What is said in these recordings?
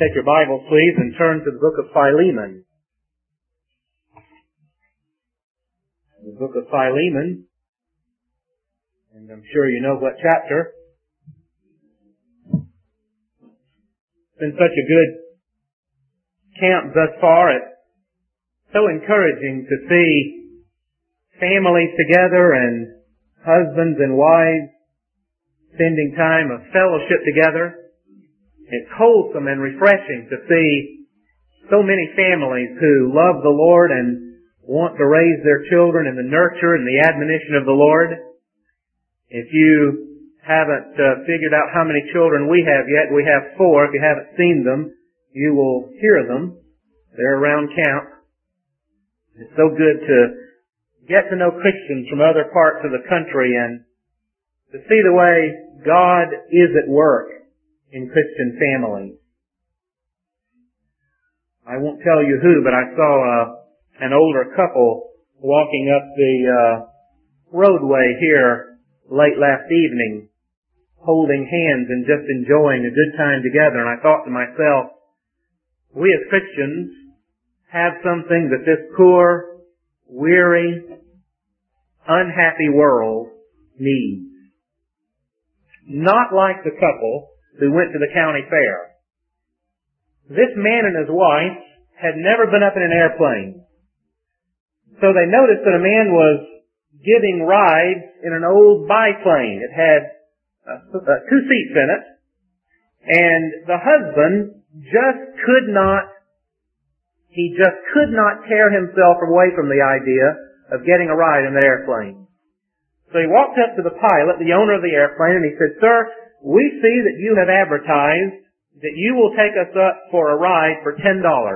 Take your Bible, please, and turn to the book of Philemon. The book of Philemon, and I'm sure you know what chapter. It's been such a good camp thus far. It's so encouraging to see families together and husbands and wives spending time of fellowship together. It's wholesome and refreshing to see so many families who love the Lord and want to raise their children in the nurture and the admonition of the Lord. If you haven't figured out how many children we have yet, we have 4. If you haven't seen them, you will hear them. They're around camp. It's so good to get to know Christians from other parts of the country and to see the way God is at work in Christian families. I won't tell you who, but I saw an older couple walking up the roadway here late last evening, holding hands and just enjoying a good time together. And I thought to myself, we as Christians have something that this poor, weary, unhappy world needs. Not like the couple who went to the county fair. This man and his wife had never been up in an airplane. So they noticed that a man was giving rides in an old biplane. It had 2 seats in it. And the husband could not tear himself away from the idea of getting a ride in the airplane. So he walked up to the pilot, the owner of the airplane, and he said, "Sir, we see that you have advertised that you will take us up for a ride for $10.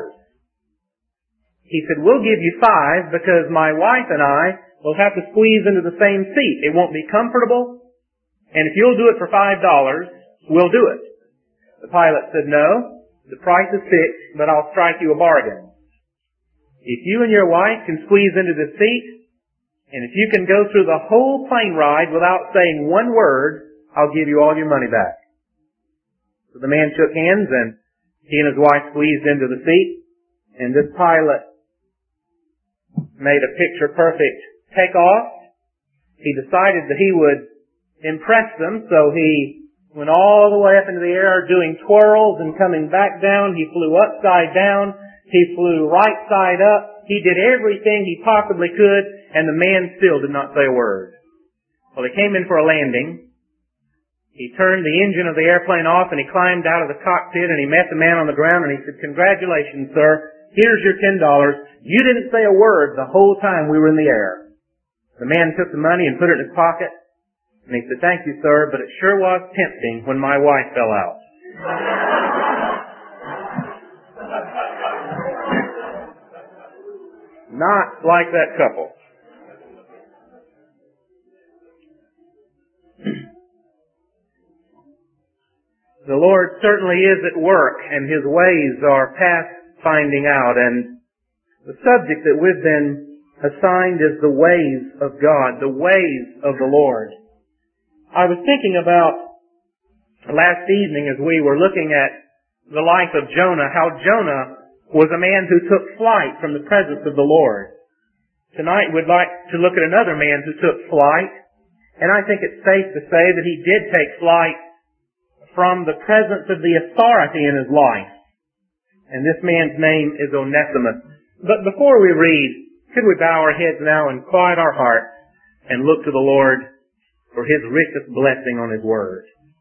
He said, "We'll give you 5 because my wife and I will have to squeeze into the same seat. It won't be comfortable. And if you'll do it for $5, we'll do it." The pilot said, "No, the price is fixed, but I'll strike you a bargain. If you and your wife can squeeze into the seat, and if you can go through the whole plane ride without saying one word, I'll give you all your money back." So the man shook hands, and he and his wife squeezed into the seat, and this pilot made a picture-perfect takeoff. He decided that he would impress them, so he went all the way up into the air doing twirls and coming back down. He flew upside down. He flew right side up. He did everything he possibly could, and the man still did not say a word. Well, they came in for a landing. He turned the engine of the airplane off, and he climbed out of the cockpit, and he met the man on the ground, and he said, "Congratulations, sir. Here's your $10. You didn't say a word the whole time we were in the air." The man took the money and put it in his pocket, and he said, "Thank you, sir, but it sure was tempting when my wife fell out." Not like that couple. The Lord certainly is at work, and His ways are past finding out. And the subject that we've been assigned is the ways of God, the ways of the Lord. I was thinking about last evening as we were looking at the life of Jonah, how Jonah was a man who took flight from the presence of the Lord. Tonight we'd like to look at another man who took flight, and I think it's safe to say that he did take flight from the presence of the authority in his life. And this man's name is Onesimus. But before we read, could we bow our heads now and quiet our hearts and look to the Lord for His richest blessing on His Word.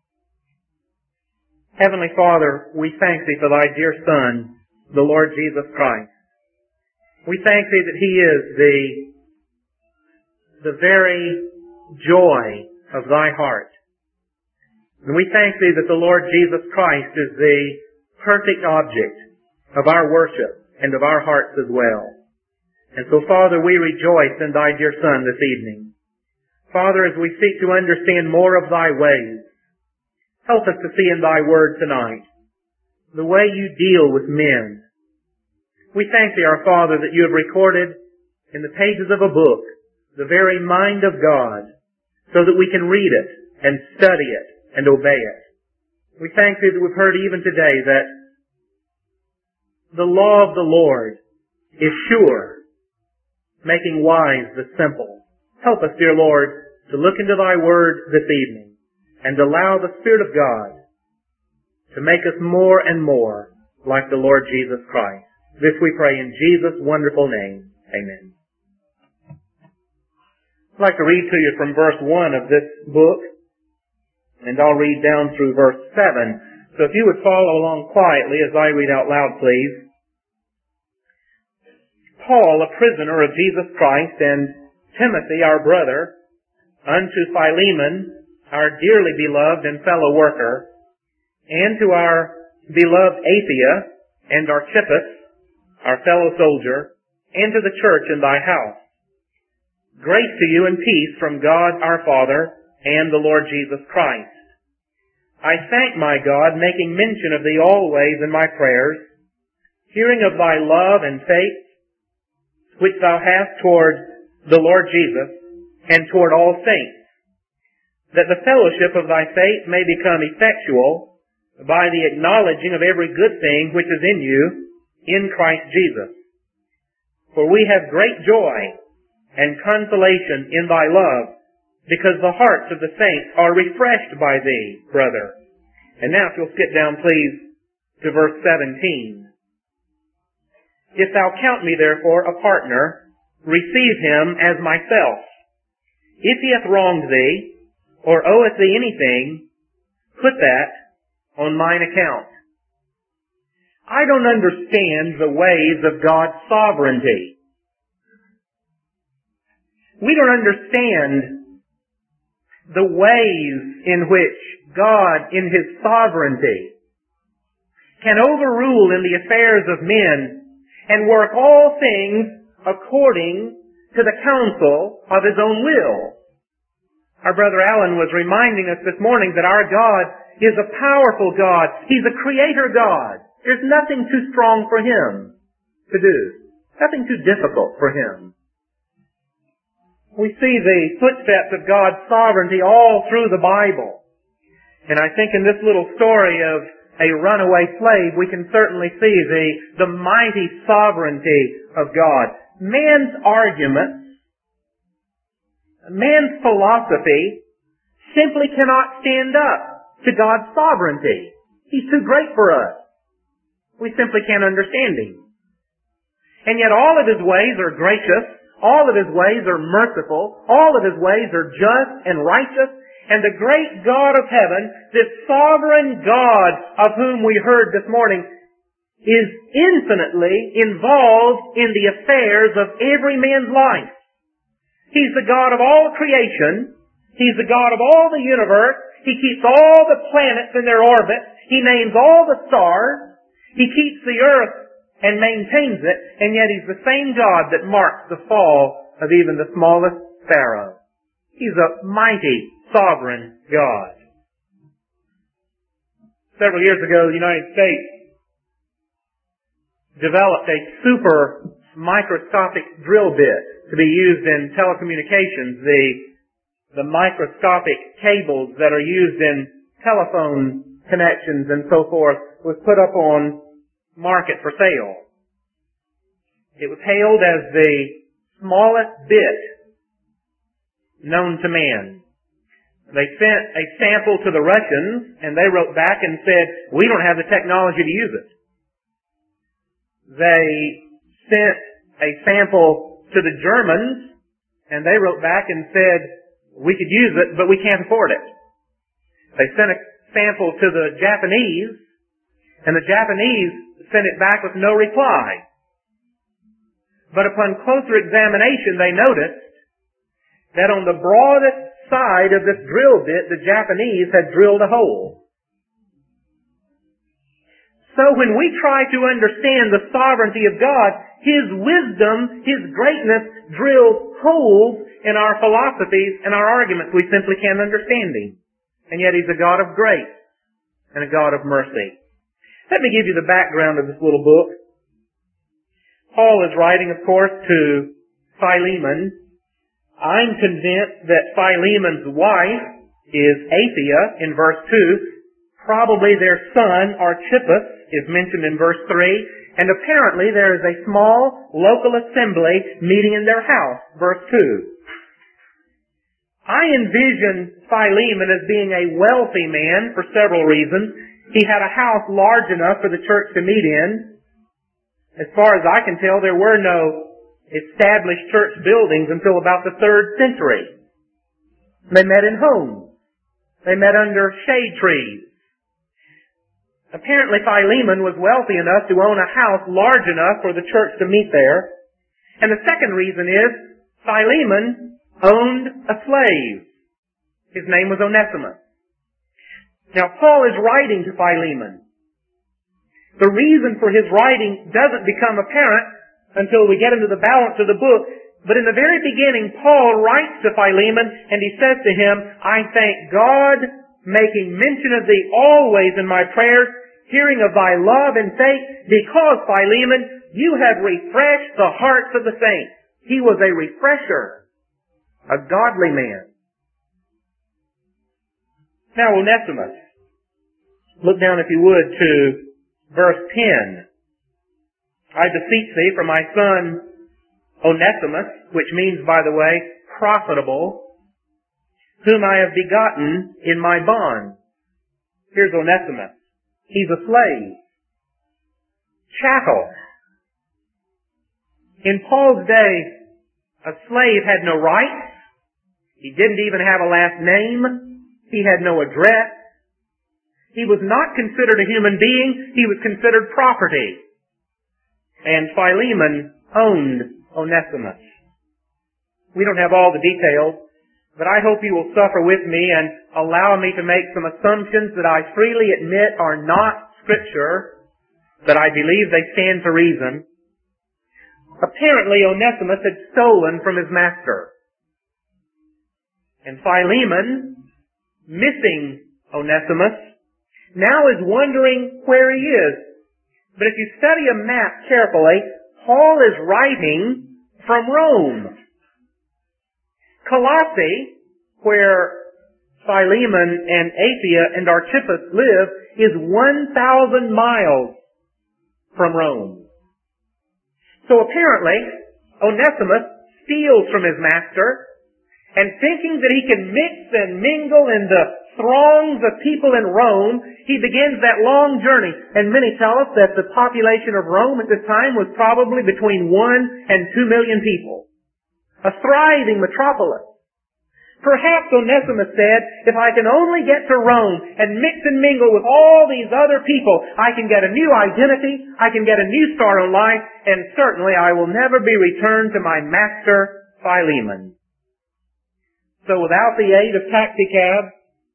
Heavenly Father, we thank Thee for Thy dear Son, the Lord Jesus Christ. We thank Thee that He is the very joy of Thy heart. And we thank Thee that the Lord Jesus Christ is the perfect object of our worship and of our hearts as well. And so, Father, we rejoice in Thy dear Son this evening. Father, as we seek to understand more of Thy ways, help us to see in Thy Word tonight the way You deal with men. We thank Thee, our Father, that You have recorded in the pages of a book the very mind of God, so that we can read it and study it and obey it. We thank Thee that we've heard even today that The law of the Lord is sure, making wise the simple. Help us, dear Lord, to look into Thy Word this evening and allow the Spirit of God to make us more and more like the Lord Jesus Christ. This we pray in Jesus' wonderful name. Amen. I'd like to read to you from verse 1 of this book, and I'll read down through verse 7. So if you would follow along quietly as I read out loud, please. Paul, a prisoner of Jesus Christ, and Timothy, our brother, unto Philemon, our dearly beloved and fellow worker, and to our beloved Aphia and Archippus, our fellow soldier, and to the church in thy house. Grace to you and peace from God our Father and the Lord Jesus Christ. I thank my God, making mention of thee always in my prayers, hearing of thy love and faith, which thou hast toward the Lord Jesus, and toward all saints, that the fellowship of thy faith may become effectual by the acknowledging of every good thing which is in you, in Christ Jesus. For we have great joy and consolation in thy love, because the hearts of the saints are refreshed by thee, brother. And now if you'll skip down, please, to verse 17. If thou count me therefore a partner, receive him as myself. If he hath wronged thee, or oweth thee anything, put that on mine account. I don't understand the ways of God's sovereignty. We don't understand the ways in which God, in His sovereignty, can overrule in the affairs of men and work all things according to the counsel of His own will. Our brother Alan was reminding us this morning that our God is a powerful God. He's a creator God. There's nothing too strong for Him to do. Nothing too difficult for Him. We see the footsteps of God's sovereignty all through the Bible. And I think in this little story of a runaway slave, we can certainly see the mighty sovereignty of God. Man's arguments, man's philosophy simply cannot stand up to God's sovereignty. He's too great for us. We simply can't understand Him. And yet all of His ways are gracious, all of His ways are merciful, all of His ways are just and righteous, and the great God of heaven, this sovereign God of whom we heard this morning, is infinitely involved in the affairs of every man's life. He's the God of all creation. He's the God of all the universe. He keeps all the planets in their orbits. He names all the stars. He keeps the earth and maintains it, and yet He's the same God that marks the fall of even the smallest sparrow. He's a mighty, sovereign God. Several years ago, the United States developed a super microscopic drill bit to be used in telecommunications. The microscopic cables that are used in telephone connections and so forth was put up on market for sale. It was hailed as the smallest bit known to man. They sent a sample to the Russians and they wrote back and said, we don't have the technology to use it. They sent a sample to the Germans and they wrote back and said, we could use it, but we can't afford it. They sent a sample to the Japanese, and the Japanese sent it back with no reply. But upon closer examination, they noticed that on the broadest side of this drill bit, the Japanese had drilled a hole. So when we try to understand the sovereignty of God, His wisdom, His greatness drills holes in our philosophies and our arguments. We simply can't understand Him. And yet He's a God of grace and a God of mercy. Let me give you the background of this little book. Paul is writing, of course, to Philemon. I'm convinced that Philemon's wife is Aphia in verse 2. Probably their son, Archippus, is mentioned in verse 3. And apparently there is a small local assembly meeting in their house. Verse 2. I envision Philemon as being a wealthy man for several reasons. He had a house large enough for the church to meet in. As far as I can tell, there were no established church buildings until about the 3rd century. They met in homes. They met under shade trees. Apparently Philemon was wealthy enough to own a house large enough for the church to meet there. And the second reason is Philemon owned a slave. His name was Onesimus. Now Paul is writing to Philemon. The reason for his writing doesn't become apparent until we get into the balance of the book. But in the very beginning, Paul writes to Philemon and he says to him, I thank God, making mention of thee always in my prayers, hearing of thy love and faith, because, Philemon, you have refreshed the hearts of the saints. He was a refresher. A godly man. Now Onesimus. Look down, if you would, to verse 10. I beseech thee for my son Onesimus, which means, by the way, profitable, whom I have begotten in my bond. Here's Onesimus. He's a slave. Chattel. In Paul's day, a slave had no rights. He didn't even have a last name. He had no address. He was not considered a human being. He was considered property. And Philemon owned Onesimus. We don't have all the details, but I hope you will suffer with me and allow me to make some assumptions that I freely admit are not Scripture, but I believe they stand to reason. Apparently Onesimus had stolen from his master. And Philemon, missing Onesimus, now is wondering where he is. But if you study a map carefully, Paul is writing from Rome. Colossae, where Philemon and Apphia and Archippus live, is 1,000 miles from Rome. So apparently, Onesimus steals from his master, and thinking that he can mix and mingle in the throngs of people in Rome, he begins that long journey. And many tell us that the population of Rome at this time was probably between 1 and 2 million people. A thriving metropolis. Perhaps Onesimus said, if I can only get to Rome and mix and mingle with all these other people, I can get a new identity, I can get a new start in life, and certainly I will never be returned to my master, Philemon. So without the aid of taxicabs,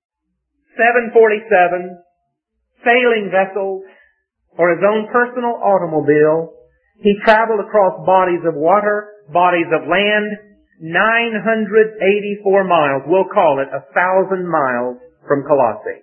747, sailing vessels, or his own personal automobile, he traveled across bodies of water, bodies of land, 984 miles. We'll call it 1,000 miles from Colossae.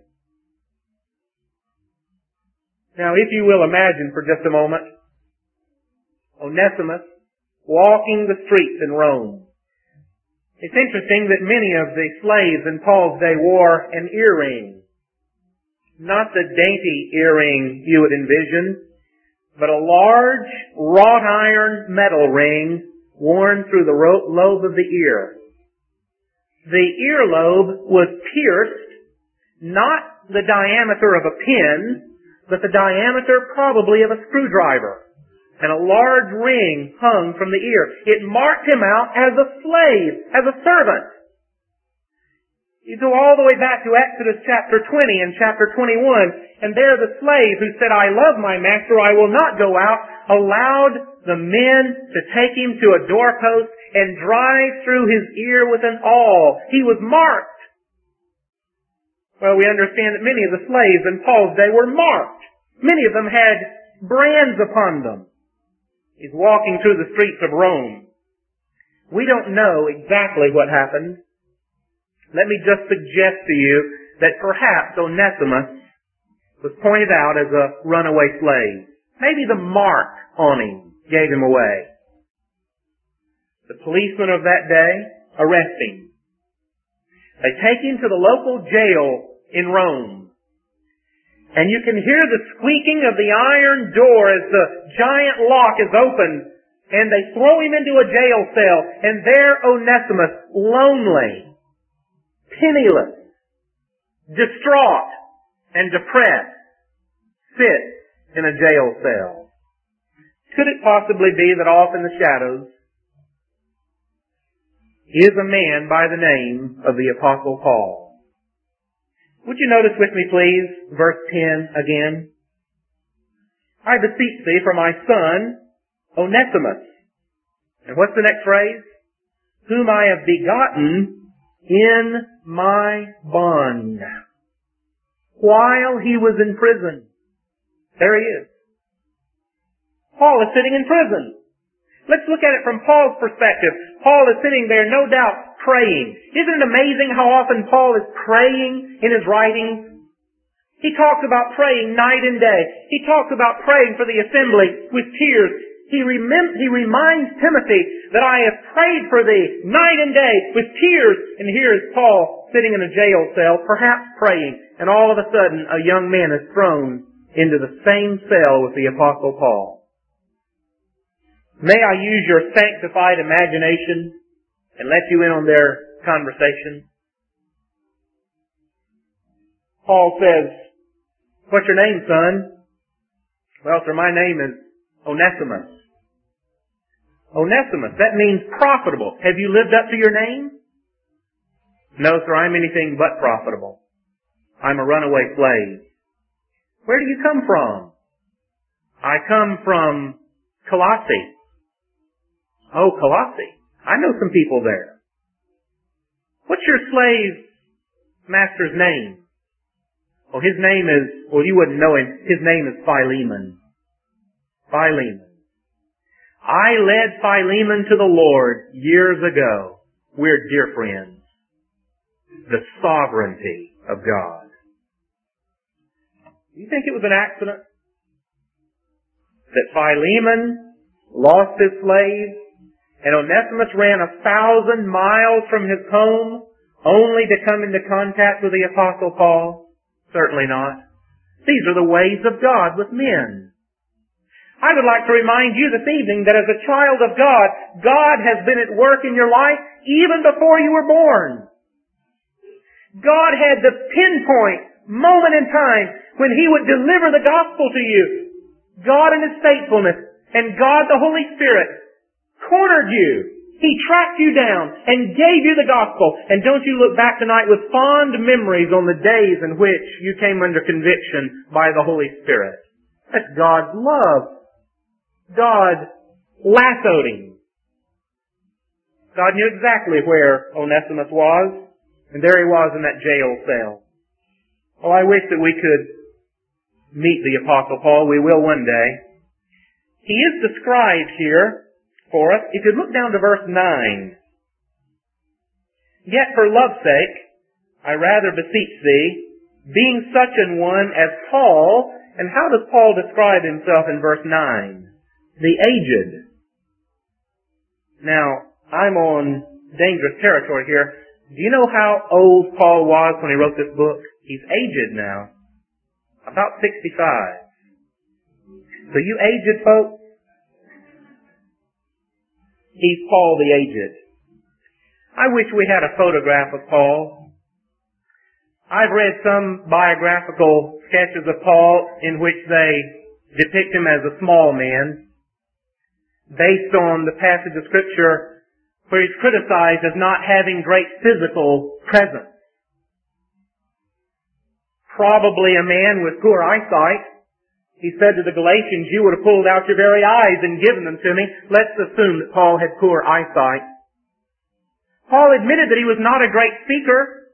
Now, if you will imagine for just a moment, Onesimus walking the streets in Rome. It's interesting that many of the slaves in Paul's day wore an earring. Not the dainty earring you would envision, but a large wrought iron metal ring worn through the lobe of the ear. The earlobe was pierced, not the diameter of a pin, but the diameter probably of a screwdriver. And a large ring hung from the ear. It marked him out as a slave, as a servant. You go all the way back to Exodus chapter 20 and chapter 21, and there the slave who said, I love my master, I will not go out, allowed the men to take him to a doorpost and drive through his ear with an awl. He was marked. Well, we understand that many of the slaves in Paul's day were marked. Many of them had brands upon them. He's walking through the streets of Rome. We don't know exactly what happened. Let me just suggest to you that perhaps Onesimus was pointed out as a runaway slave. Maybe the mark on him gave him away. The policemen of that day arrest him. They take him to the local jail in Rome. And you can hear the squeaking of the iron door as the giant lock is opened, and they throw him into a jail cell, and there Onesimus, lonely, penniless, distraught, and depressed, sits in a jail cell. Could it possibly be that off in the shadows is a man by the name of the Apostle Paul? Would you notice with me, please, verse 10 again? I beseech thee for my son, Onesimus. And what's the next phrase? Whom I have begotten in my bond, while he was in prison. There he is. Paul is sitting in prison. Let's look at it from Paul's perspective. Paul is sitting there, no doubt, praying. Isn't it amazing how often Paul is praying in his writings? He talks about praying night and day. He talks about praying for the assembly with tears. He reminds Timothy that I have prayed for thee night and day with tears. And here is Paul sitting in a jail cell, perhaps praying. And all of a sudden, a young man is thrown into the same cell with the Apostle Paul. May I use your sanctified imagination and let you in on their conversation? Paul says, what's your name, son? Well, sir, my name is Onesimus. Onesimus, that means profitable. Have you lived up to your name? No, sir, I'm anything but profitable. I'm a runaway slave. Where do you come from? I come from Colossae. Oh, Colossae. I know some people there. What's your slave master's name? Well, his name is, well, you wouldn't know him. His name is Philemon. Philemon. I led Philemon to the Lord years ago. We're dear friends. The sovereignty of God. Do you think it was an accident that Philemon lost his slave and Onesimus ran 1,000 miles from his home only to come into contact with the Apostle Paul? Certainly not. These are the ways of God with men. I would like to remind you this evening that as a child of God, God has been at work in your life even before you were born. God had the pinpoint moment in time when He would deliver the gospel to you. God in His faithfulness and God the Holy Spirit cornered you. He tracked you down and gave you the gospel. And don't you look back tonight with fond memories on the days in which you came under conviction by the Holy Spirit. That's God's love. God lassoed him. God knew exactly where Onesimus was, and there he was in that jail cell. Oh, I wish that we could meet the Apostle Paul. We will one day. He is described here for us. If you look down to verse 9. Yet for love's sake, I rather beseech thee, being such an one as Paul. And how does Paul describe himself in verse 9? The aged. Now, I'm on dangerous territory here. Do you know how old Paul was when he wrote this book? He's aged now. About 65. So you aged folks, he's Paul the aged. I wish we had a photograph of Paul. I've read some biographical sketches of Paul in which they depict him as a small man, based on the passage of Scripture where he's criticized as not having great physical presence. Probably a man with poor eyesight. He said to the Galatians, you would have pulled out your very eyes and given them to me. Let's assume that Paul had poor eyesight. Paul admitted that he was not a great speaker.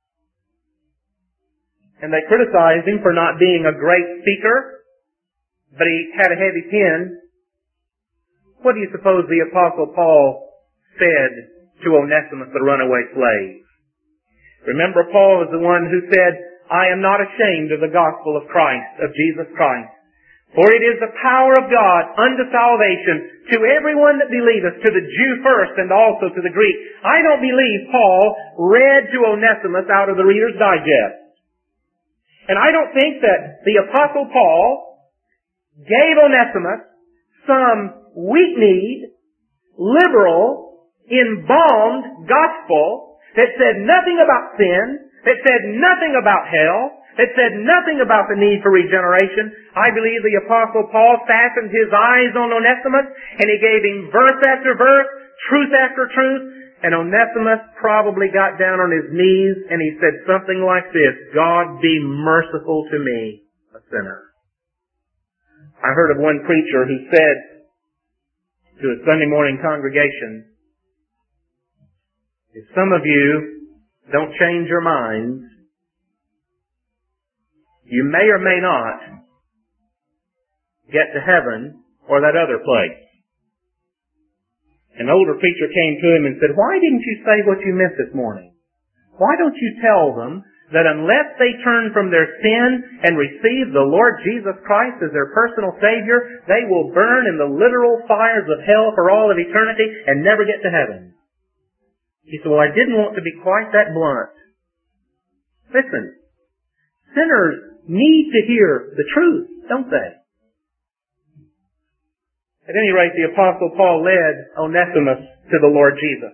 And they criticized him for not being a great speaker. But he had a heavy pen. What do you suppose the Apostle Paul said to Onesimus, the runaway slave? Remember, Paul is the one who said, I am not ashamed of the gospel of Christ, of Jesus Christ. For it is the power of God unto salvation to everyone that believeth, to the Jew first and also to the Greek. I don't believe Paul read to Onesimus out of the Reader's Digest. And I don't think that the Apostle Paul gave Onesimus some weak-kneed, liberal, embalmed gospel that said nothing about sin, that said nothing about hell, that said nothing about the need for regeneration. I believe the Apostle Paul fastened his eyes on Onesimus, and he gave him verse after verse, truth after truth, and Onesimus probably got down on his knees and he said something like this, God be merciful to me, a sinner. I heard of one preacher who said to a Sunday morning congregation, if some of you don't change your minds, you may or may not get to heaven or that other place. An older preacher came to him and said, why didn't you say what you meant this morning? Why don't you tell them that unless they turn from their sin and receive the Lord Jesus Christ as their personal Savior, they will burn in the literal fires of hell for all of eternity and never get to heaven? He said, well, I didn't want to be quite that blunt. Listen, sinners need to hear the truth, don't they? At any rate, the Apostle Paul led Onesimus to the Lord Jesus.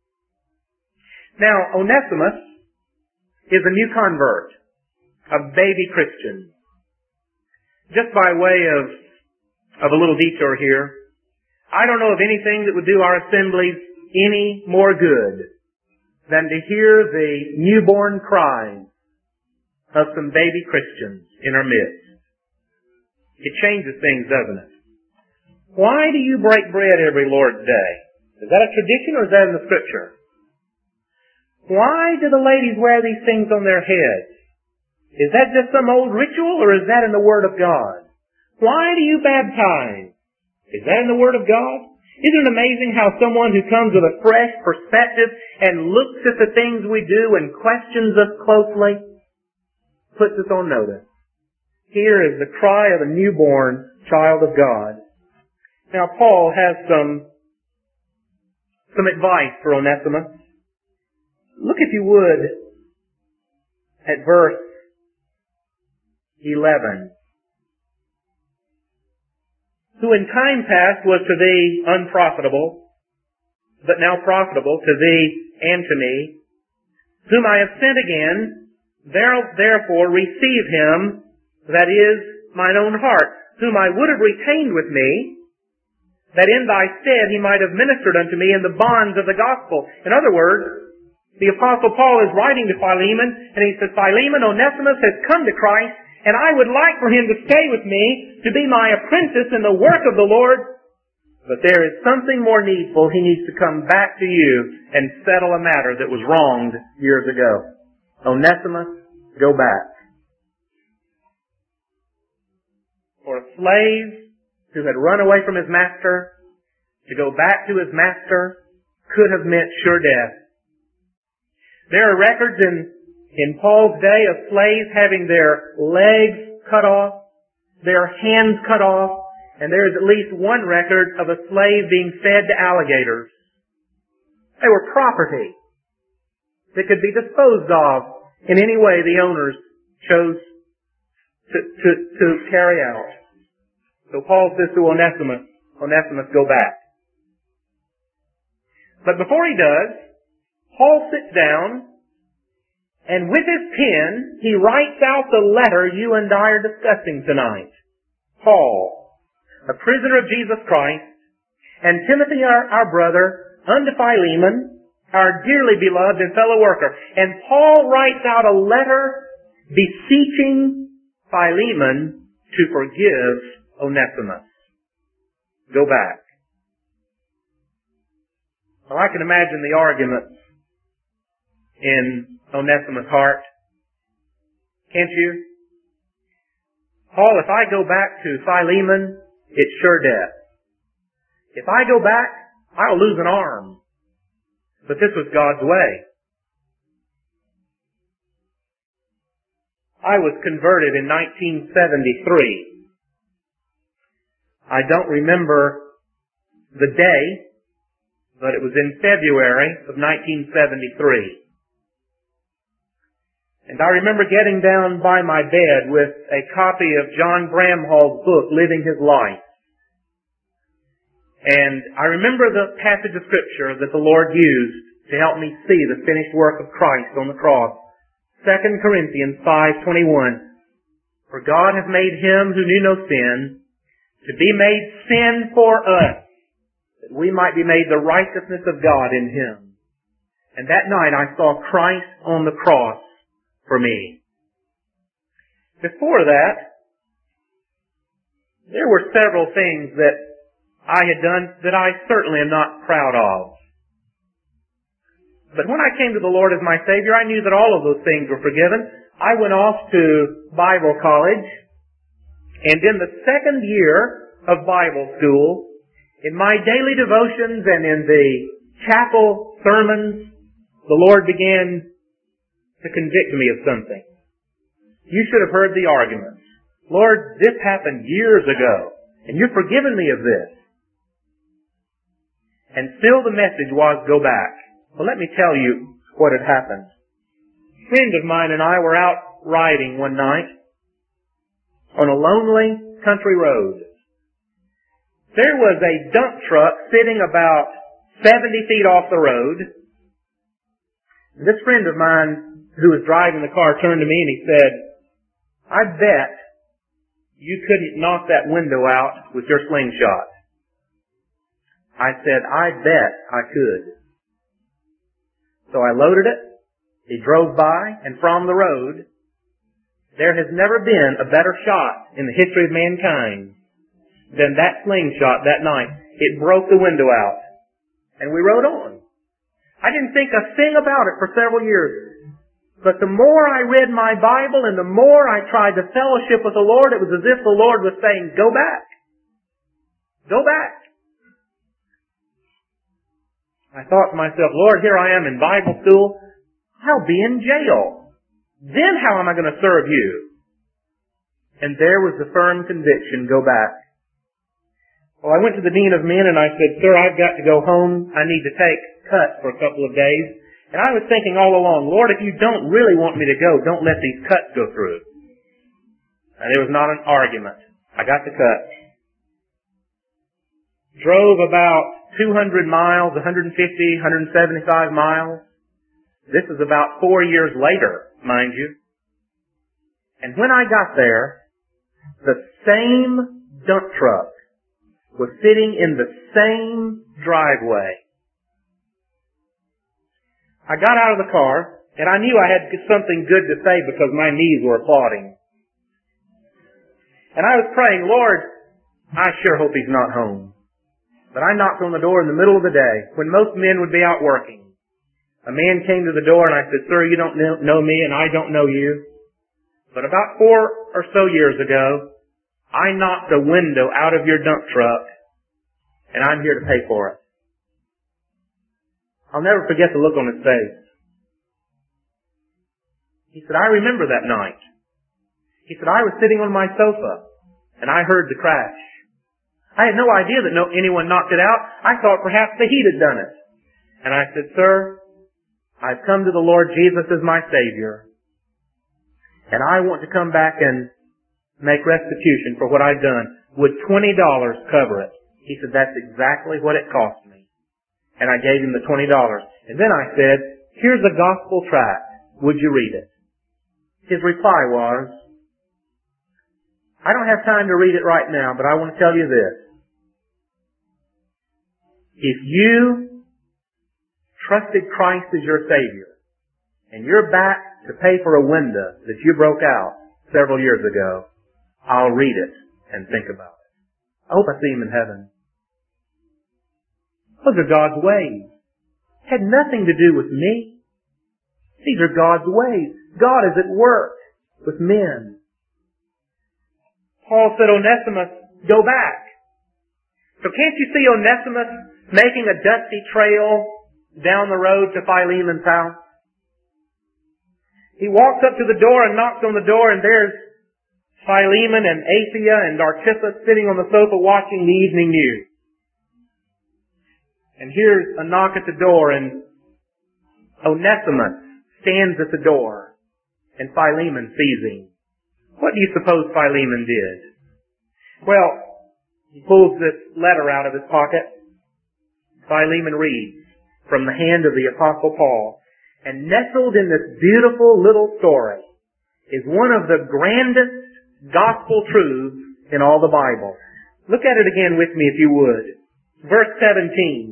Now, Onesimus is a new convert, a baby Christian. Just by way of a little detour here, I don't know of anything that would do our assemblies any more good than to hear the newborn cries of some baby Christians in our midst. It changes things, doesn't it? Why do you break bread every Lord's Day? Is that a tradition or is that in the Scripture? Why do the ladies wear these things on their heads? Is that just some old ritual or is that in the Word of God? Why do you baptize? Is that in the Word of God? Isn't it amazing how someone who comes with a fresh perspective and looks at the things we do and questions us closely puts us on notice? Here is the cry of a newborn child of God. Now, Paul has some advice for Onesimus. Look, if you would, at verse 11. Who in time past was to thee unprofitable, but now profitable to thee and to me, whom I have sent again, therefore receive him, that is, mine own heart, whom I would have retained with me, that in thy stead he might have ministered unto me in the bonds of the gospel. In other words, the Apostle Paul is writing to Philemon, and he says, Philemon, Onesimus has come to Christ, and I would like for him to stay with me, to be my apprentice in the work of the Lord. But there is something more needful. He needs to come back to you and settle a matter that was wronged years ago. Onesimus, go back. For a slave who had run away from his master, to go back to his master could have meant sure death. There are records in Paul's day of slaves having their legs cut off, their hands cut off, and there is at least one record of a slave being fed to alligators. They were property that could be disposed of in any way the owners chose to carry out. So Paul says to Onesimus, go back. But before he does, Paul sits down and with his pen, he writes out the letter you and I are discussing tonight. Paul, a prisoner of Jesus Christ, and Timothy, our brother, unto Philemon, our dearly beloved and fellow worker. And Paul writes out a letter beseeching Philemon to forgive Onesimus. Go back. Well, I can imagine the arguments in Onesimus' heart. Can't you? Paul, if I go back to Philemon, it's sure death. If I go back, I'll lose an arm. But this was God's way. I was converted in 1973. I don't remember the day, but it was in February of 1973. And I remember getting down by my bed with a copy of John Bramhall's book, Living His Life. And I remember the passage of Scripture that the Lord used to help me see the finished work of Christ on the cross. 2 Corinthians 5:21. For God hath made him who knew no sin to be made sin for us, that we might be made the righteousness of God in him. And that night I saw Christ on the cross for me. Before that, there were several things that I had done that I certainly am not proud of. But when I came to the Lord as my Savior, I knew that all of those things were forgiven. I went off to Bible college, and in the second year of Bible school, in my daily devotions and in the chapel sermons, the Lord began to convict me of something. You should have heard the arguments. Lord, this happened years ago, and you've forgiven me of this. And still the message was, go back. Well, let me tell you what had happened. A friend of mine and I were out riding one night on a lonely country road. There was a dump truck sitting about 70 feet off the road. This friend of mine who was driving the car turned to me and he said, I bet you couldn't knock that window out with your slingshot. I said, I bet I could. So I loaded it. He drove by, and from the road, there has never been a better shot in the history of mankind than that slingshot that night. It broke the window out. And we rode on. I didn't think a thing about it for several years. But the more I read my Bible and the more I tried to fellowship with the Lord, it was as if the Lord was saying, go back. Go back. I thought to myself, Lord, here I am in Bible school. I'll be in jail. Then how am I going to serve you? And there was the firm conviction, go back. Well, I went to the Dean of Men and I said, sir, I've got to go home. I need to take cuts for a couple of days. And I was thinking all along, Lord, if you don't really want me to go, don't let these cuts go through. And there was not an argument. I got the cuts. Drove about 200 miles, 150, 175 miles. This is about 4 years later, mind you. And when I got there, the same dump truck was sitting in the same driveway. I got out of the car, and I knew I had something good to say because my knees were applauding. And I was praying, Lord, I sure hope he's not home. But I knocked on the door in the middle of the day, when most men would be out working. A man came to the door, and I said, sir, you don't know me, and I don't know you. But about 4 or so years ago, I knocked a window out of your dump truck, and I'm here to pay for it. I'll never forget the look on his face. He said, I remember that night. He said, I was sitting on my sofa, and I heard the crash. I had no idea that anyone knocked it out. I thought perhaps the heat had done it. And I said, sir, I've come to the Lord Jesus as my Savior, and I want to come back and make restitution for what I've done. Would $20 cover it? He said, that's exactly what it cost me. And I gave him the $20. And then I said, here's a gospel tract. Would you read it? His reply was, I don't have time to read it right now, but I want to tell you this. If you trusted Christ as your Savior, and you're back to pay for a window that you broke out several years ago, I'll read it and think about it. I hope I see him in heaven. Those are God's ways. Had nothing to do with me. These are God's ways. God is at work with men. Paul said, Onesimus, go back. So can't you see Onesimus making a dusty trail down the road to Philemon's house? He walks up to the door and knocks on the door, and there's Philemon and Apphia and Archippus sitting on the sofa watching the evening news. And here's a knock at the door, and Onesimus stands at the door. and Philemon sees him. What do you suppose Philemon did? Well, he pulls this letter out of his pocket. Philemon reads from the hand of the Apostle Paul, and nestled in this beautiful little story is one of the grandest gospel truths in all the Bible. Look at it again with me if you would. Verse 17.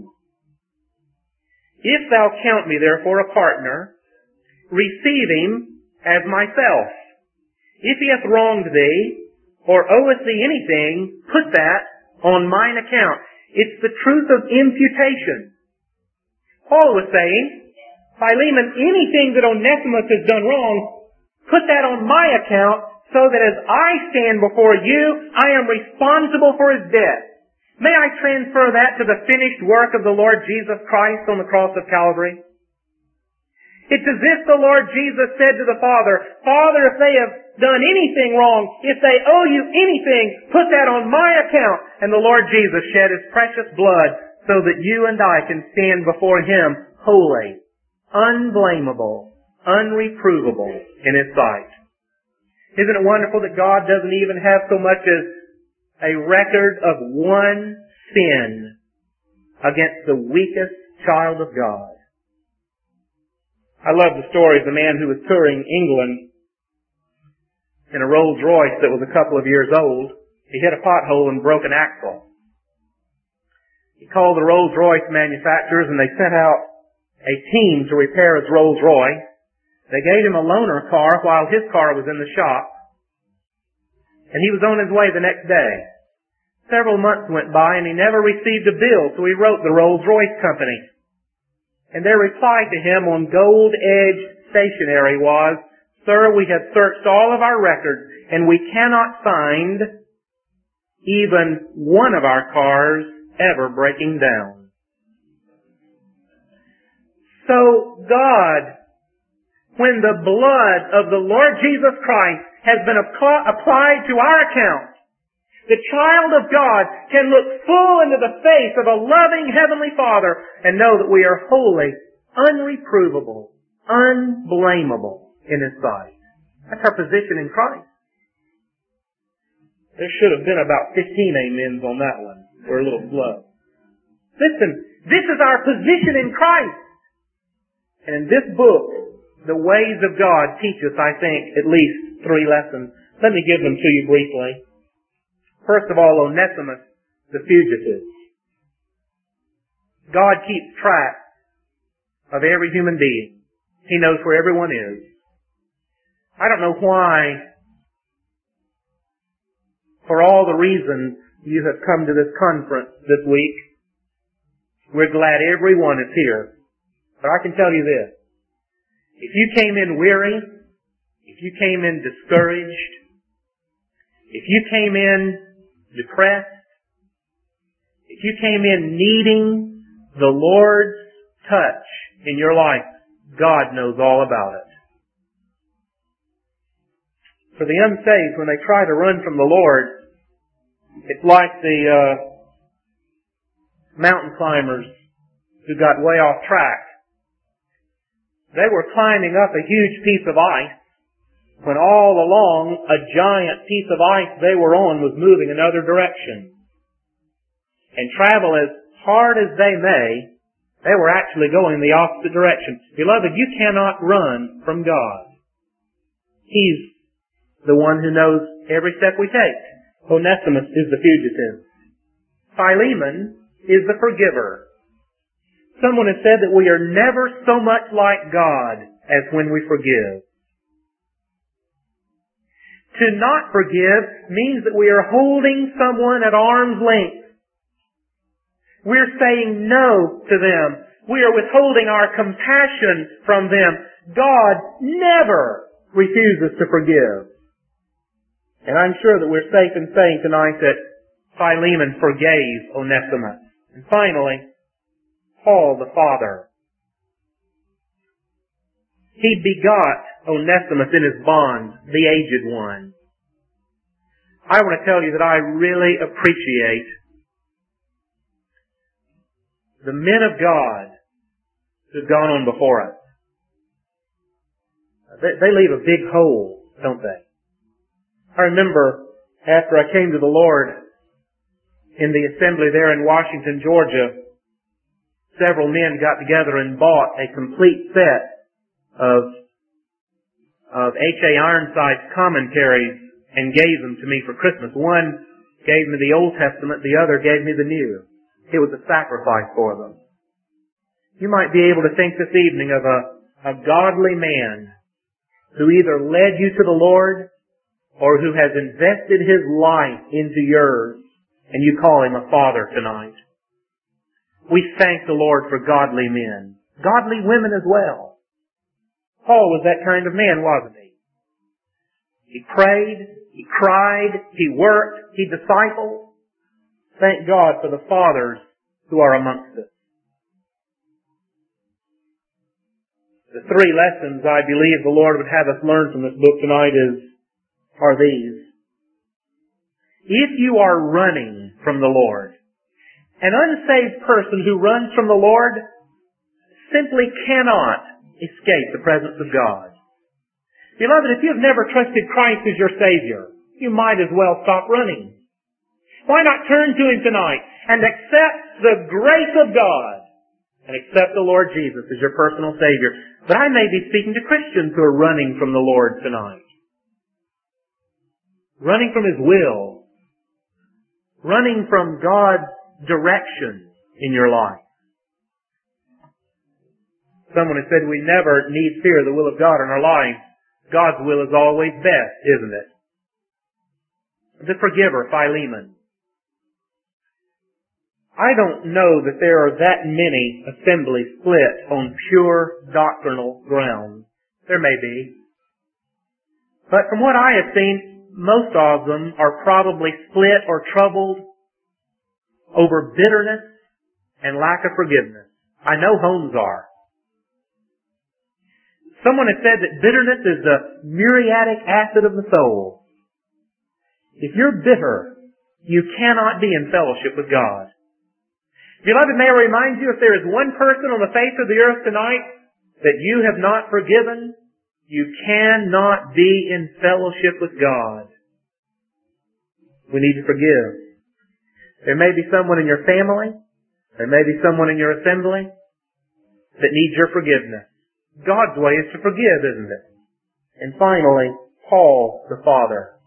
If thou count me therefore a partner, receive him as myself. If he hath wronged thee, or oweth thee anything, put that on mine account. It's the truth of imputation. Paul was saying, Philemon, anything that Onesimus has done wrong, put that on my account so that as I stand before you, I am responsible for his debt. May I transfer that to the finished work of the Lord Jesus Christ on the cross of Calvary? It's as if the Lord Jesus said to the Father, Father, if they have done anything wrong, if they owe you anything, put that on my account. And the Lord Jesus shed his precious blood so that you and I can stand before him holy, unblameable, unreprovable in his sight. Isn't it wonderful that God doesn't even have so much as a record of one sin against the weakest child of God? I love the story of the man who was touring England in a Rolls Royce that was a couple of years old. He hit a pothole and broke an axle. He called the Rolls Royce manufacturers and they sent out a team to repair his Rolls Royce. They gave him a loaner car while his car was in the shop. And he was on his way the next day. Several months went by and he never received a bill, so he wrote the Rolls Royce company. And their reply to him on gold-edged stationery was, Sir, we have searched all of our records and we cannot find even one of our cars ever breaking down. So God, when the blood of the Lord Jesus Christ has been applied to our account, the child of God can look full into the face of a loving Heavenly Father and know that we are holy, unreprovable, unblameable in His sight. That's our position in Christ. There should have been about 15 amens on that one, or a little blood. Listen, this is our position in Christ. And in this book, the ways of God teach us, I think, at least 3 lessons. Let me give them to you briefly. First of all, Onesimus, the fugitive. God keeps track of every human being. He knows where everyone is. I don't know why, for all the reasons you have come to this conference this week, we're glad everyone is here. But I can tell you this. If you came in weary, if you came in discouraged, if you came in depressed, if you came in needing the Lord's touch in your life, God knows all about it. For the unsaved, when they try to run from the Lord, it's like the mountain climbers who got way off track. They were climbing up a huge piece of ice when all along a giant piece of ice they were on was moving another direction. And travel as hard as they may, they were actually going the opposite direction. Beloved, you cannot run from God. He's the one who knows every step we take. Onesimus is the fugitive. Philemon is the forgiver. Someone has said that we are never so much like God as when we forgive. To not forgive means that we are holding someone at arm's length. We're saying no to them. We are withholding our compassion from them. God never refuses to forgive. And I'm sure that we're safe in saying tonight that Philemon forgave Onesimus. And finally, Paul the Father. He begot Onesimus in his bonds, the aged one. I want to tell you that I really appreciate the men of God who've gone on before us. They leave a big hole, don't they? I remember after I came to the Lord in the assembly there in Washington, Georgia, several men got together and bought a complete set of H.A. Ironside's commentaries and gave them to me for Christmas. One gave me the Old Testament, the other gave me the New. It was a sacrifice for them. You might be able to think this evening of a godly man who either led you to the Lord or who has invested his life into yours, and you call him a father tonight. We thank the Lord for godly men. Godly women as well. Paul was that kind of man, wasn't he? He prayed, he cried, he worked, he discipled. Thank God for the fathers who are amongst us. The three lessons I believe the Lord would have us learn from this book tonight are these. If you are running from the Lord, an unsaved person who runs from the Lord simply cannot escape the presence of God. Beloved, if you have never trusted Christ as your Savior, you might as well stop running. Why not turn to Him tonight and accept the grace of God and accept the Lord Jesus as your personal Savior? But I may be speaking to Christians who are running from the Lord tonight. Running from His will. Running from God's direction in your life. Someone has said we never need fear the will of God in our lives. God's will is always best, isn't it? The forgiver, Philemon. I don't know that there are that many assemblies split on pure doctrinal grounds. There may be. But from what I have seen, most of them are probably split or troubled over bitterness and lack of forgiveness. I know homes are. Someone has said that bitterness is the muriatic acid of the soul. If you're bitter, you cannot be in fellowship with God. Beloved, may I remind you, if there is one person on the face of the earth tonight that you have not forgiven, you cannot be in fellowship with God. We need to forgive. There may be someone in your family, there may be someone in your assembly that needs your forgiveness. God's way is to forgive, isn't it? And finally, Paul the Father.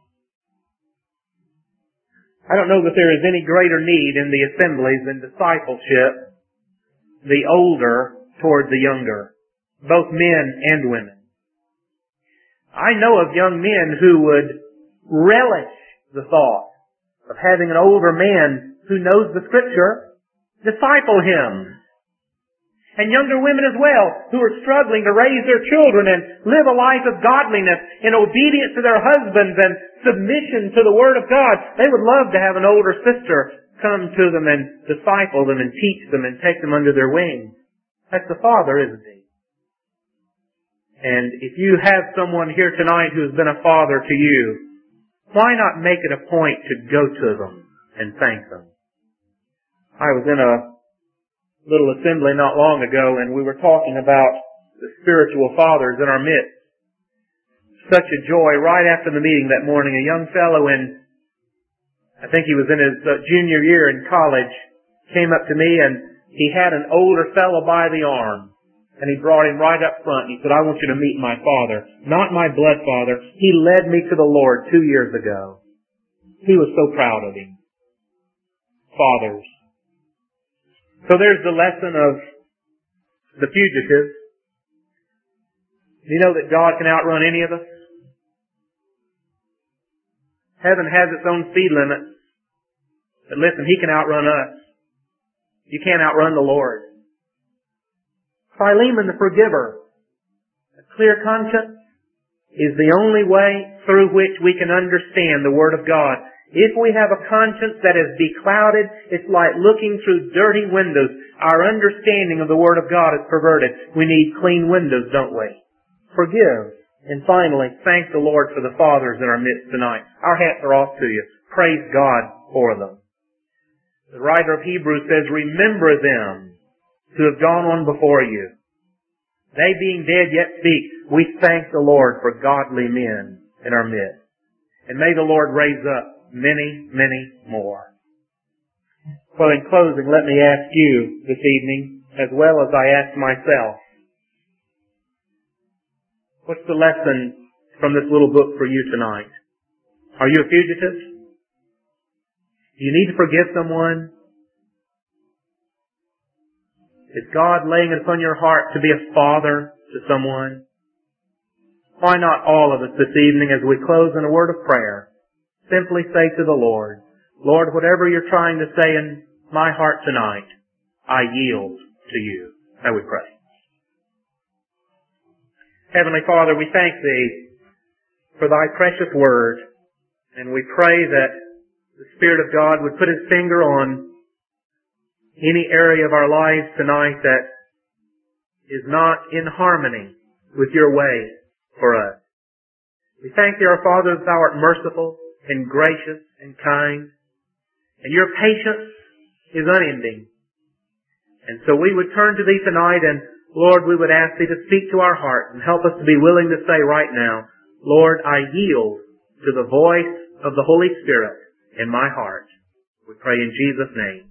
I don't know that there is any greater need in the assemblies than discipleship, the older toward the younger, both men and women. I know of young men who would relish the thought of having an older man who knows the Scripture disciple him. And younger women as well, who are struggling to raise their children and live a life of godliness in obedience to their husbands and submission to the Word of God. They would love to have an older sister come to them and disciple them and teach them and take them under their wing. That's the Father, isn't He? And if you have someone here tonight who has been a father to you, why not make it a point to go to them and thank them? I was in a little assembly not long ago, and we were talking about the spiritual fathers in our midst. Such a joy. Right after the meeting that morning, a young fellow I think he was in his junior year in college, came up to me, and he had an older fellow by the arm, and he brought him right up front. He said, "I want you to meet my father, not my blood father. He led me to the Lord 2 years ago." He was so proud of him. Fathers. So there's the lesson of the fugitive. You know that God can outrun any of us? Heaven has its own speed limit. But listen, He can outrun us. You can't outrun the Lord. Philemon the forgiver. A clear conscience is the only way through which we can understand the Word of God. If we have a conscience that is beclouded, it's like looking through dirty windows. Our understanding of the Word of God is perverted. We need clean windows, don't we? Forgive. And finally, thank the Lord for the fathers in our midst tonight. Our hats are off to you. Praise God for them. The writer of Hebrews says, "Remember them who have gone on before you." They being dead yet speak. We thank the Lord for godly men in our midst. And may the Lord raise up many, many more. Well, in closing, let me ask you this evening, as well as I ask myself, what's the lesson from this little book for you tonight? Are you a fugitive? Do you need to forgive someone? Is God laying it upon your heart to be a father to someone? Why not all of us this evening, as we close in a word of prayer, simply say to the Lord, Lord, whatever you're trying to say in my heart tonight, I yield to you. Now we pray. Heavenly Father, we thank Thee for Thy precious word, and we pray that the Spirit of God would put His finger on any area of our lives tonight that is not in harmony with your way for us. We thank Thee, our Father, that Thou art merciful and gracious and kind, and your patience is unending. And so we would turn to Thee tonight, and Lord, we would ask Thee to speak to our heart and help us to be willing to say right now, Lord, I yield to the voice of the Holy Spirit in my heart. We pray in Jesus' name.